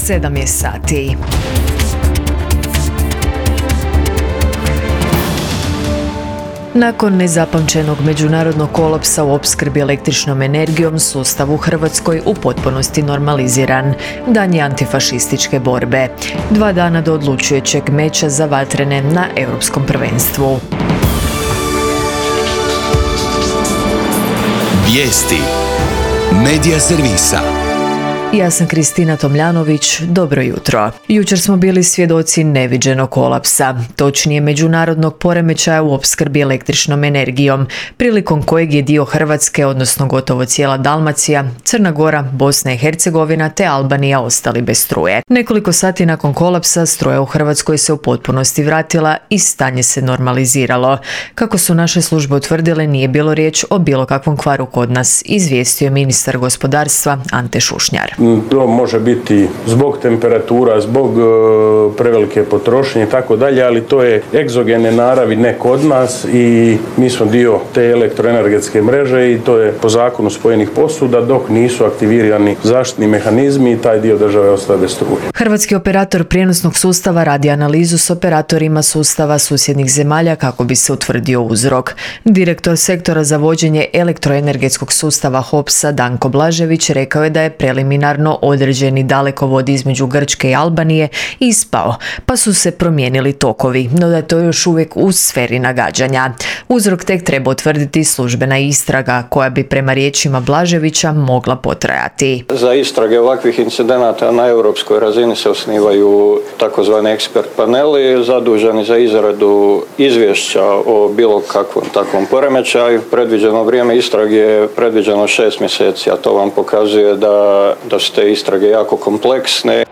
7 je sati. Nakon nezapamćenog međunarodnog kolapsa u opskrbi električnom energijom, sustav u Hrvatskoj u potpunosti normaliziran. Dan je antifašističke borbe. 2 dana do odlučujućeg meča za vatrene na Europskom prvenstvu. Vijesti Medija servisa. Ja sam Kristina Tomljanović, dobro jutro. Jučer smo bili svjedoci neviđenog kolapsa, točnije međunarodnog poremećaja u opskrbi električnom energijom, prilikom kojeg je dio Hrvatske, odnosno gotovo cijela Dalmacija, Crna Gora, Bosna i Hercegovina te Albanija ostali bez struje. Nekoliko sati nakon kolapsa struja u Hrvatskoj se u potpunosti vratila i stanje se normaliziralo. Kako su naše službe utvrdile, nije bilo riječ o bilo kakvom kvaru kod nas, izvijestio je ministar gospodarstva Ante Šušnjar. To može biti zbog temperatura, zbog prevelike potrošnje i tako dalje, ali to je egzogene naravi ne kod nas i mi smo dio te elektroenergetske mreže i to je po zakonu spojenih posuda dok nisu aktivirani zaštitni mehanizmi i taj dio države ostaje bez struje. Hrvatski operator prijenosnog sustava radi analizu s operatorima sustava susjednih zemalja kako bi se utvrdio uzrok. Direktor sektora za vođenje elektroenergetskog sustava HOPS-a Danko Blažević rekao je da je preliminarno određeni dalekovod između Grčke i Albanije ispao, pa su se promijenili tokovi, no da je to još uvijek u sferi nagađanja. Uzrok tek treba utvrditi službena istraga, koja bi prema riječima Blaževića mogla potrajati. Za istrage ovakvih incidenata na europskoj razini se osnivaju takozvani ekspert paneli, zaduženi za izradu izvješća o bilo kakvom takvom poremećaju. Predviđeno vrijeme istrage je predviđeno 6 mjeseci, a to vam pokazuje da su te istrage jako kompleksne.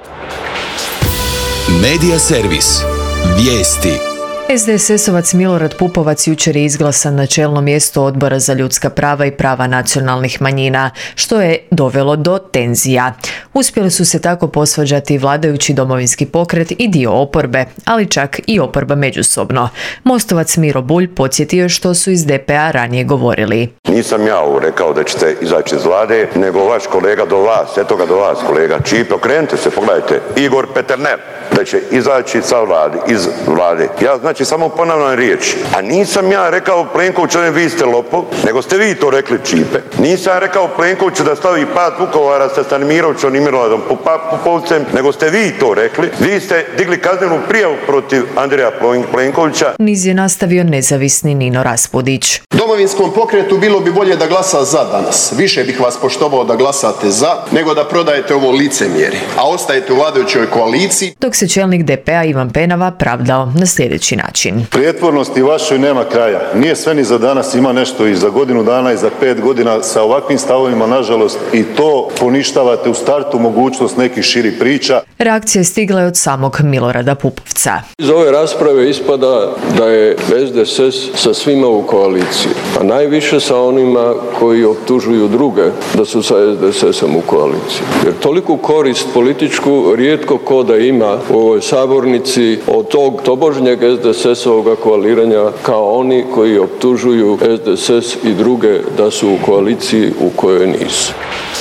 Medija servis. Vijesti. SDSS-ovac Milorad Pupovac jučer je izglasan na čelno mjesto Odbora za ljudska prava i prava nacionalnih manjina, što je dovelo do tenzija. Uspjeli su se tako posvađati vladajući Domovinski pokret i dio oporbe, ali čak i oporba međusobno. Mostovac Miro Bulj podsjetio je što su iz DP-a ranije govorili. Nisam ja ovo rekao da ćete izaći iz vlade, nego vaš kolega do vas, eto ga do vas kolega Čipe, okrenite se, pogledajte, Igor Peternel, da će izaći iz vlade. Ja znači samo ponavljam riječi. A nisam ja rekao Plenkoviću da vi ste lopov, nego ste vi to rekli Čipe. Nisam ja rekao Plenkoviću da stavi pad Vukovara sa Stanimirovićem i Miloradom Pupovcem, nego ste vi to rekli. Vi ste digli kaznenu prijavu protiv Andreja Plenkovića. Niz je nastavio nezavisni Nino Raspudić. Domovinskom pokretu bilo bi bolje da glasa za danas. Više bih vas poštovao da glasate za, nego da prodajete ovo licemjerje, a ostajete u vladajućoj koaliciji. Dok se čelnik DP-a Ivan Penava pravdao na sljedeći način. Prijetvornosti vašoj nema kraja. Nije sve ni za danas, ima nešto i za godinu dana i za 5 godina. Sa ovakvim stavovima, nažalost, i to poništavate u startu mogućnost nekih širih priča. Reakcija je stigla od samog Milorada Pupovca. Iz ove rasprave ispada da je SDSS sa svima u koaliciji, a najviše sa onima koji optužuju druge da su sa SDSS-om u koaliciji. Jer toliku korist političku rijetko ko da ima u ovoj sabornici od tog tobožnjeg SDSS-ovoga koaliranja kao oni koji optužuju SDSS i druge da su u koaliciji u kojoj nisu.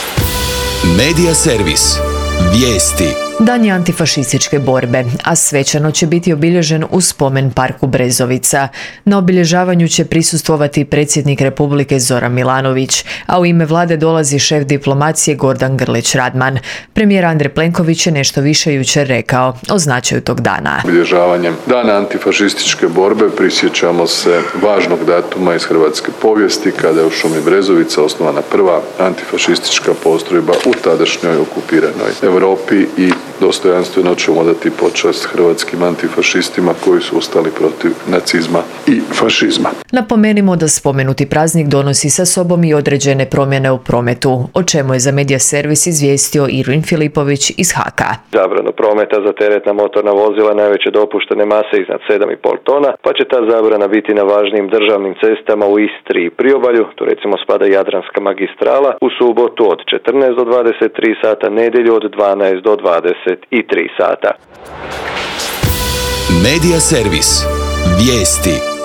Medija servis. Vijesti. Dan je antifašističke borbe, a svečano će biti obilježen u spomen parku Brezovica. Na obilježavanju će prisustvovati predsjednik Republike Zoran Milanović, a u ime vlade dolazi šef diplomacije Gordan Grlić Radman. Premijer Andrej Plenković je nešto više jučer rekao o značaju tog dana. Obilježavanjem Dana antifašističke borbe prisjećamo se važnog datuma iz hrvatske povijesti kada je u šumi Brezovica osnovana prva antifašistička postrojba u tadašnjoj okupiranoj Europi i dostojanstveno ćemo dati počast hrvatskim antifašistima koji su ustali protiv nacizma i fašizma. Napomenimo da spomenuti praznik donosi sa sobom i određene promjene u prometu, o čemu je za Medija servis izvijestio Irvin Filipović iz HAK-a. Zabrana prometa za teretna motorna vozila najveće dopuštene mase iznad 7,5 tona, pa će ta zabrana biti na važnim državnim cestama u Istri i Priobalju, tu recimo spada Jadranska magistrala, u subotu od 14 do 23 sata, nedjelju od 12 do 23 sata. Medija servis. Vijesti.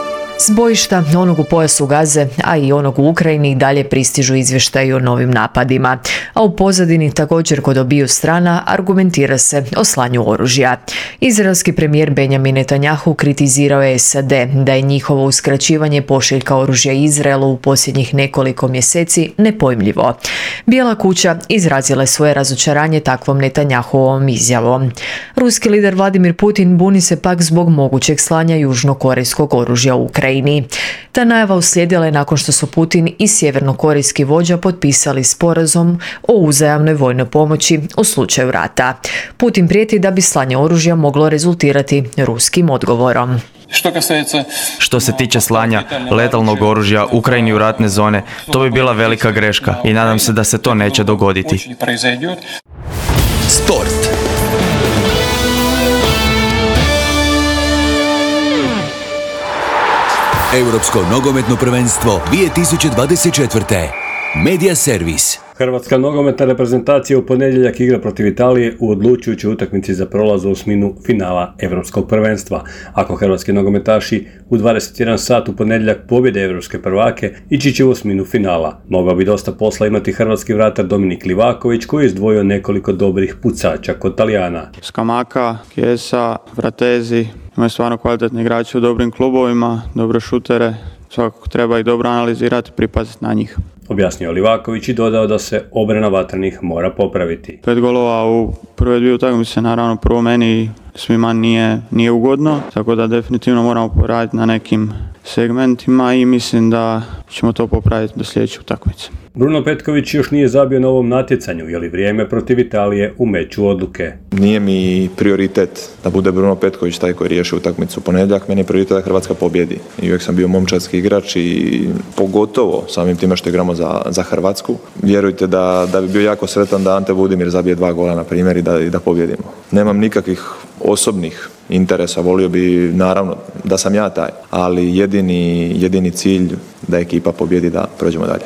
S bojišta onog u pojasu Gaze, a i onog u Ukrajini dalje pristižu izvještaji o novim napadima, a u pozadini također kod obiju strana argumentira se o slanju oružja. Izraelski premijer Benjamin Netanjahu kritizirao je SAD da je njihovo uskraćivanje pošiljka oružja Izraelu u posljednjih nekoliko mjeseci nepojmljivo. Bijela kuća izrazila je svoje razočaranje takvom Netanjahuovom izjavom. Ruski lider Vladimir Putin buni se pak zbog mogućeg slanja južnokorejskog oružja u Ukrajini. Ta najava uslijedila je nakon što su Putin i sjevernokorejski vođa potpisali sporazum o uzajamnoj vojnoj pomoći u slučaju rata. Putin prijeti da bi slanje oružja moglo rezultirati ruskim odgovorom. Što se tiče slanja letalnog oružja Ukrajini u ratne zone, to bi bila velika greška i nadam se da se to neće dogoditi. Sport. Europsko nogometno prvenstvo 2024. Medija servis. Hrvatska nogometna reprezentacija u ponedjeljak igra protiv Italije u odlučujućoj utakmici za prolaz u osminu finala Europskog prvenstva. Ako hrvatski nogometaši u 21 sat u ponedjeljak pobjede europske prvake, ići će u osminu finala. Mogao bi dosta posla imati hrvatski vratar Dominik Livaković, koji je izdvojio nekoliko dobrih pucača kod Talijana. Scamacca, Chiesa, Fratesi, imaju stvarno kvalitetni igrači u dobrim klubovima, dobre šutere, svakako treba ih dobro analizirati i pripaziti na njih. Objasnio Livaković i dodao da se obrana vatrenih mora popraviti. 5 golova u prve dvije utakmice naravno prvo meni svima nije ugodno, tako da definitivno moramo poraditi na nekim segmentima i mislim da ćemo to popraviti do sljedeće utakmice. Bruno Petković još nije zabio na ovom natjecanju, je li vrijeme protiv Italije u meču odluke? Nije mi prioritet da bude Bruno Petković taj koji riješi utakmicu u ponedjeljak, meni je prioritet da Hrvatska pobjedi. I uvijek sam bio momčadski igrač i pogotovo samim time što igramo za Hrvatsku. Vjerujte da bi bio jako sretan da Ante Budimir zabije 2 gola na primjer i da pobjedimo. Nemam nikakvih osobnih interesa, volio bi naravno da sam ja taj, ali jedini cilj da ekipa pobjedi, da prođemo dalje.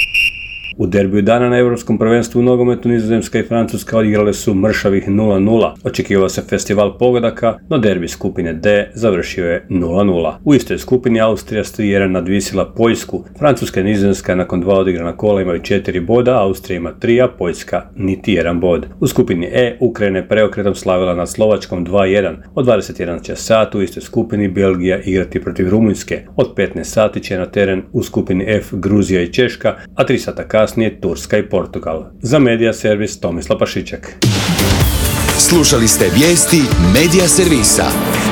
U derbiju dana na Europskom prvenstvu u nogometu Nizozemska i Francuska odigrale su mršavih 0-0. Očekivao se festival pogodaka, no derbi skupine D završio je 0-0. U istoj skupini Austrija s 3-1 nadvisila Poljsku. Francuska i Nizozemska nakon 2 odigrana kola imaju 4 boda, Austrija ima 3, a Poljska niti 1 bod. U skupini E Ukrajina je preokretom slavila nad Slovačkom 2-1. Od 21 će sat u istoj skupini Belgija igrati protiv Rumunjske. Od 15 sati će na teren u skupini F Gruzija i Češka, a 3 sata kasnije Turska i Portugal. Za Medija servis Tomislav Pašiček. Slušali ste vijesti Medija servisa.